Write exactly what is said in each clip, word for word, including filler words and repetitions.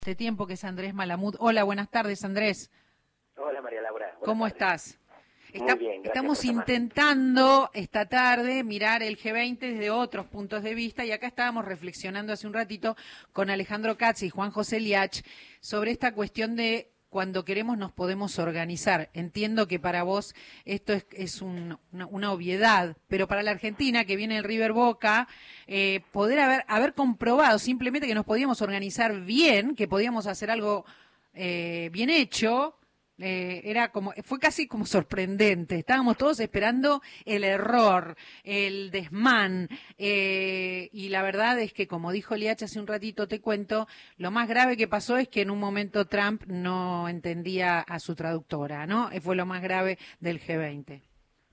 Este tiempo que es Andrés Malamud. Hola, buenas tardes, Andrés. Hola, María Laura. Buenas ¿Cómo tardes. estás? Muy Está, bien, gracias estamos por llamar. intentando esta tarde mirar el G veinte desde otros puntos de vista y acá estábamos reflexionando hace un ratito con Alejandro Katz y Juan José Liach sobre esta cuestión de cuando queremos nos podemos organizar. Entiendo que para vos esto es, es un, una, una obviedad, pero para la Argentina, que viene el River Boca, eh, poder haber, haber comprobado simplemente que nos podíamos organizar bien, que podíamos hacer algo eh, bien hecho, eh, era como, fue casi como sorprendente. Estábamos todos esperando el error, el desmán, eh, y la verdad es que, como dijo Liach hace un ratito, te cuento, lo más grave que pasó es que en un momento Trump no entendía a su traductora, ¿no? Fue lo más grave del G veinte.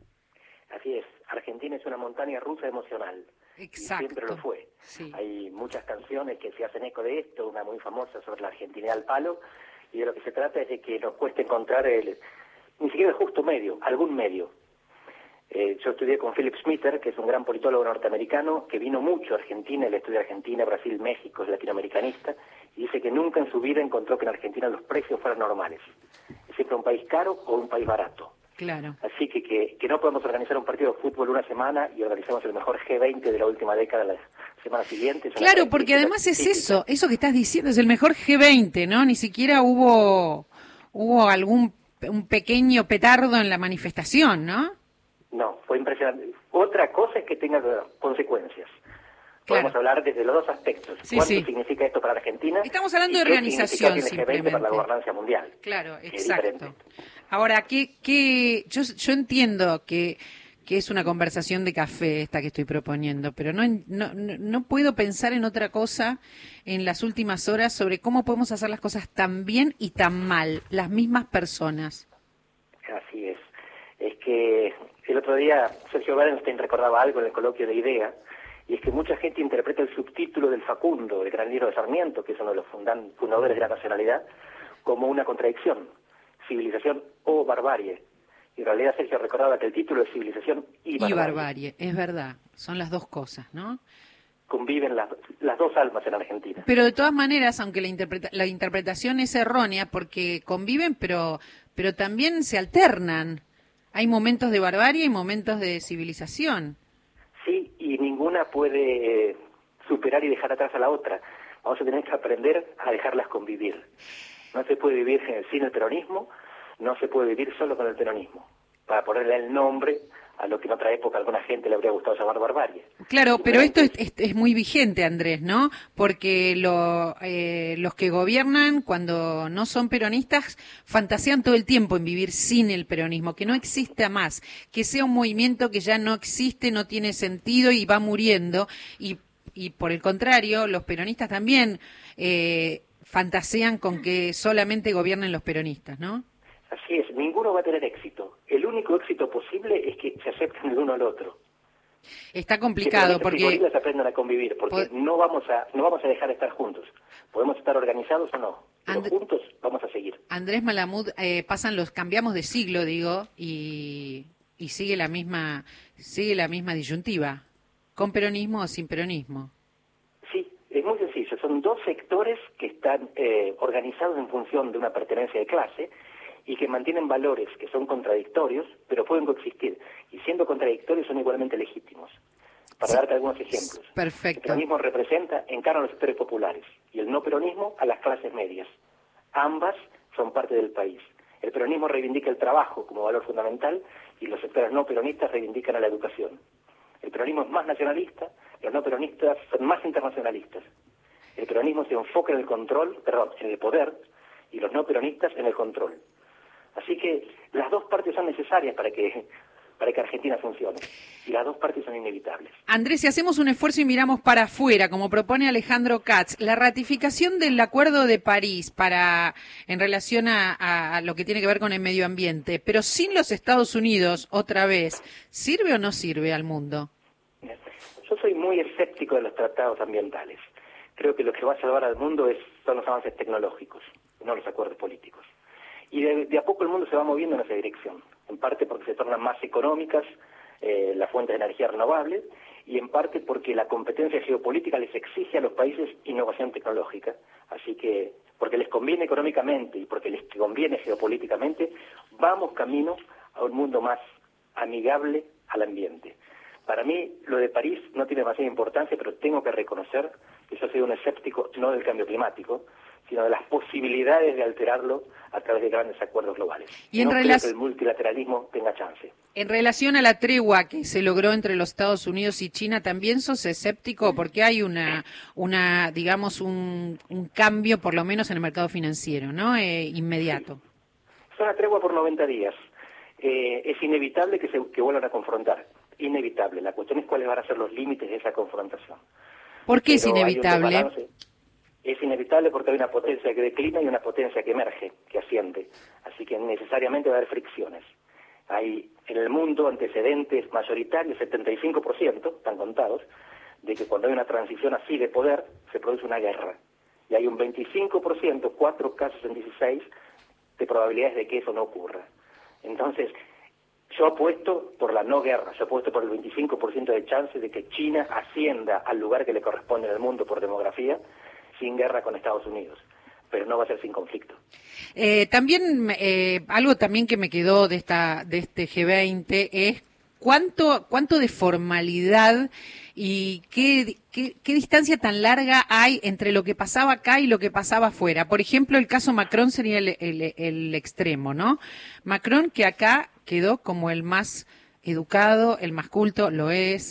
Así es, Argentina es una montaña rusa emocional. Exacto. Y siempre lo fue. Sí. Hay muchas canciones que se hacen eco de esto, una muy famosa sobre la Argentina al palo, y de lo que se trata es de que nos cueste encontrar el, ni siquiera el justo medio, algún medio. Eh, yo estudié con Philip Smither, que es un gran politólogo norteamericano, que vino mucho a Argentina, él estudia Argentina, Brasil, México, es latinoamericanista, y dice que nunca en su vida encontró que en Argentina los precios fueran normales. Es siempre un país caro o un país barato. Claro. Así que, que que no podemos organizar un partido de fútbol una semana y organizamos el mejor G veinte de la última década la semana siguiente. Claro, porque además es típica. eso, eso que estás diciendo, es el mejor G veinte, ¿no? Ni siquiera hubo hubo algún un pequeño petardo en la manifestación, ¿no? No, fue impresionante. Otra cosa es que tenga consecuencias. Claro. Podemos hablar desde los dos aspectos. Sí, ¿Cuánto sí. significa esto para Argentina? Estamos hablando y de qué organización, significa tiene G veinte para la simplemente. gobernanza mundial. Claro, que es exacto. diferente. Ahora, ¿qué, qué, yo, yo entiendo que, que es una conversación de café esta que estoy proponiendo, pero no, no, no puedo pensar en otra cosa en las últimas horas sobre cómo podemos hacer las cosas tan bien y tan mal, las mismas personas. Así es. Es que el otro día Sergio Bernstein recordaba algo en el coloquio de IDEA, y es que mucha gente interpreta el subtítulo del Facundo, el gran libro de Sarmiento, que es uno de los fundan, fundadores de la nacionalidad, como una contradicción, civilización o barbarie. Y en realidad Sergio recordaba que el título es civilización y barbarie. Y barbarie, es verdad, son las dos cosas, ¿no? Conviven las, las dos almas en Argentina. Pero de todas maneras, aunque la, interpreta, la interpretación es errónea, porque conviven, pero, pero también se alternan. Hay momentos de barbarie y momentos de civilización. Sí, y ninguna puede superar y dejar atrás a la otra. Vamos a tener que aprender a dejarlas convivir. No se puede vivir sin el peronismo, no se puede vivir solo con el peronismo. Para ponerle el nombre a lo que en otra época a alguna gente le habría gustado llamar barbarie. Claro, pero esto es, es, es muy vigente, Andrés, ¿no? Porque lo, eh, los que gobiernan, cuando no son peronistas, fantasean todo el tiempo en vivir sin el peronismo, que no exista más, que sea un movimiento que ya no existe, no tiene sentido y va muriendo. Y, y por el contrario, los peronistas también eh, fantasean con que solamente gobiernen los peronistas, ¿no? Así es, ninguno va a tener éxito. El único éxito posible es que se acepten el uno al otro. Está complicado que porque... Que gorilas aprendan a convivir, porque pod... no vamos a no vamos a dejar de estar juntos. Podemos estar organizados o no, pero And... juntos vamos a seguir. Andrés Malamud, eh, pasan los, cambiamos de siglo, digo, y, y sigue la misma, sigue la misma disyuntiva, con peronismo o sin peronismo. Sí, es muy sencillo. Son dos sectores que están eh, organizados en función de una pertenencia de clase y que mantienen valores que son contradictorios, pero pueden coexistir. Y siendo contradictorios son igualmente legítimos. Para sí. darte algunos ejemplos. Perfecto. El peronismo representa, encarna a los sectores populares y el no peronismo a las clases medias. Ambas son parte del país. El peronismo reivindica el trabajo como valor fundamental y los sectores no peronistas reivindican a la educación. El peronismo es más nacionalista, los no peronistas son más internacionalistas. El peronismo se enfoca en el control, perdón, en el poder, y los no peronistas en el control. Así que las dos partes son necesarias para que para que Argentina funcione, y las dos partes son inevitables. Andrés, si hacemos un esfuerzo y miramos para afuera, como propone Alejandro Katz, la ratificación del Acuerdo de París para en relación a, a lo que tiene que ver con el medio ambiente, pero sin los Estados Unidos, otra vez, ¿sirve o no sirve al mundo? Yo soy muy escéptico de los tratados ambientales. Creo que lo que va a salvar al mundo es, son los avances tecnológicos, no los acuerdos políticos. Y de, de a poco el mundo se va moviendo en esa dirección, en parte porque se tornan más económicas eh, las fuentes de energía renovable y en parte porque la competencia geopolítica les exige a los países innovación tecnológica. Así que porque les conviene económicamente y porque les conviene geopolíticamente, vamos camino a un mundo más amigable al ambiente. Para mí, lo de París no tiene demasiada importancia, pero tengo que reconocer que yo soy un escéptico no del cambio climático, sino de las posibilidades de alterarlo a través de grandes acuerdos globales. Y en no relac- creo que el multilateralismo tenga chance. En relación a la tregua que se logró entre los Estados Unidos y China, ¿también sos escéptico? Porque hay una, una digamos, un, un cambio, por lo menos en el mercado financiero, ¿no? Eh, inmediato. Sí. Es una tregua por noventa días. Eh, es inevitable que se que vuelvan a confrontar. Inevitable. La cuestión es cuáles van a ser los límites de esa confrontación. ¿Por qué es Pero hay un inevitable? desbalance. Es inevitable porque hay una potencia que declina y una potencia que emerge, que asciende. Así que necesariamente va a haber fricciones. Hay en el mundo antecedentes mayoritarios, setenta y cinco por ciento, están contados, de que cuando hay una transición así de poder, se produce una guerra. Y hay un veinticinco por ciento, cuatro casos en dieciséis, de probabilidades de que eso no ocurra. Entonces, yo apuesto por la no guerra, yo apuesto por el veinticinco por ciento de chances de que China ascienda al lugar que le corresponde en el mundo por demografía, sin guerra con Estados Unidos, pero no va a ser sin conflicto. Eh, también, eh, algo también que me quedó de esta de este G veinte es cuánto cuánto de formalidad y qué, qué, qué distancia tan larga hay entre lo que pasaba acá y lo que pasaba afuera. Por ejemplo, el caso Macron sería el, el, el extremo, ¿no? Macron, que acá quedó como el más educado, el más culto, lo es,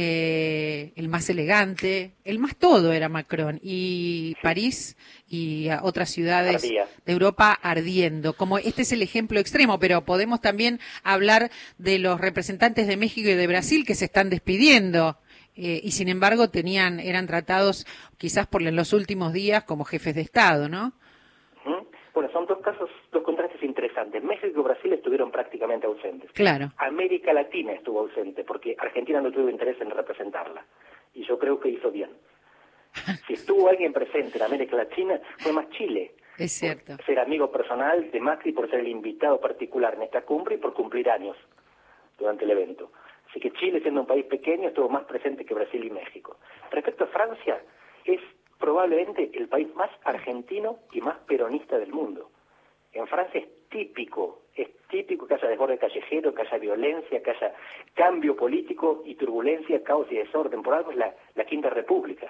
eh, el más elegante, el más todo era Macron, y París y a otras ciudades Ardía. de Europa ardiendo. Como este es el ejemplo extremo, pero podemos también hablar de los representantes de México y de Brasil que se están despidiendo. Eh, y sin embargo tenían, eran tratados quizás por en los últimos días como jefes de Estado, ¿no? ¿Mm? Bueno, son dos casos, dos contrastes interesantes. México y Brasil estuvieron prácticamente ausentes. Claro. América Latina estuvo ausente porque Argentina no tuvo interés en representarla. Y yo creo que hizo bien. Si estuvo alguien presente en América Latina, fue más Chile. Es cierto. Por ser amigo personal de Macri, por ser el invitado particular en esta cumbre y por cumplir años durante el evento. Así que Chile, siendo un país pequeño, estuvo más presente que Brasil y México. Respecto a Francia, es probablemente el país más argentino y más peronista del mundo. En Francia es típico, es típico que haya desborde callejero, que haya violencia, que haya cambio político y turbulencia, caos y desorden. Por algo es la, la Quinta República,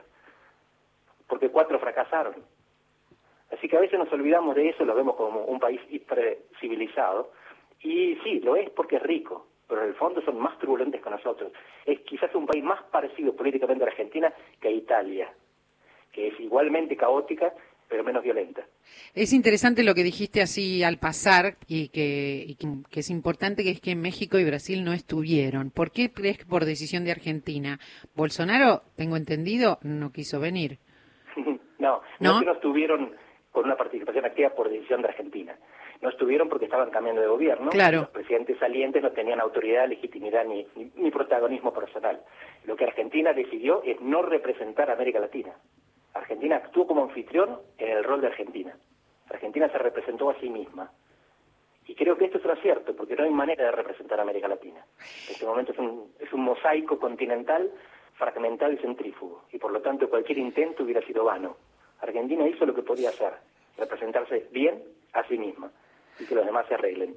porque cuatro fracasaron. Así que a veces nos olvidamos de eso, lo vemos como un país hipercivilizado, y sí, lo es porque es rico, pero en el fondo son más turbulentos que nosotros. Es quizás un país más parecido políticamente a Argentina que a Italia, que es igualmente caótica, pero menos violenta. Es interesante lo que dijiste así al pasar y que, y que, que es importante, que es que México y Brasil no estuvieron. ¿Por qué crees que por decisión de Argentina? Bolsonaro, tengo entendido, no quiso venir. no, no, ¿No? es que no estuvieron con una participación activa por decisión de Argentina. No estuvieron porque estaban cambiando de gobierno. Claro. Los presidentes salientes no tenían autoridad, legitimidad ni, ni, ni protagonismo personal. Lo que Argentina decidió es no representar a América Latina. Argentina actuó como anfitrión en el rol de Argentina. Argentina se representó a sí misma. Y creo que esto es un acierto, porque no hay manera de representar a América Latina. En este momento es un, es un mosaico continental, fragmentado y centrífugo. Y por lo tanto cualquier intento hubiera sido vano. Argentina hizo lo que podía hacer, representarse bien a sí misma y que los demás se arreglen.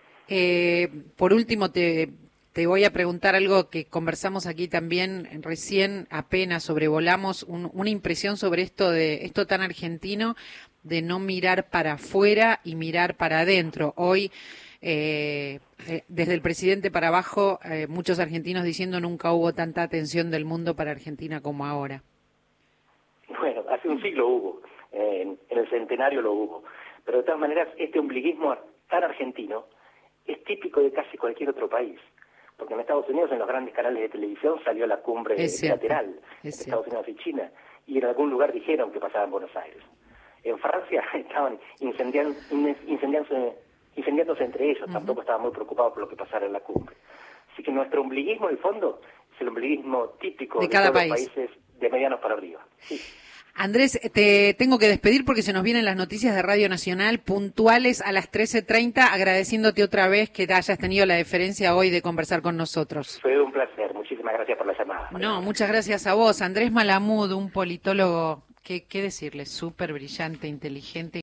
Eh, por último, te, te voy a preguntar algo que conversamos aquí también recién, apenas sobrevolamos, un, una impresión sobre esto de esto tan argentino de no mirar para afuera y mirar para adentro. Hoy, eh, eh, desde el presidente para abajo, eh, muchos argentinos diciendo nunca hubo tanta atención del mundo para Argentina como ahora. Bueno, hace un siglo hubo, eh, en, en el centenario lo hubo, pero de todas maneras este ombliguismo tan argentino es típico de casi cualquier otro país, porque en Estados Unidos en los grandes canales de televisión salió la cumbre bilateral de Estados Unidos y China, y en algún lugar dijeron que pasaba en Buenos Aires. En Francia estaban incendiando, incendiándose, incendiándose entre ellos, uh-huh. Tampoco estaban muy preocupados por lo que pasara en la cumbre. Así que nuestro ombliguismo, en el fondo, es el ombliguismo típico de, de cada todos país. Los países de medianos para arriba. Sí. Andrés, te tengo que despedir porque se nos vienen las noticias de Radio Nacional puntuales a las trece treinta, agradeciéndote otra vez que hayas tenido la deferencia hoy de conversar con nosotros. Fue un placer, muchísimas gracias por la llamada. No, muchas gracias a vos. Andrés Malamud, un politólogo ¿qué, qué decirle? Súper brillante, inteligente.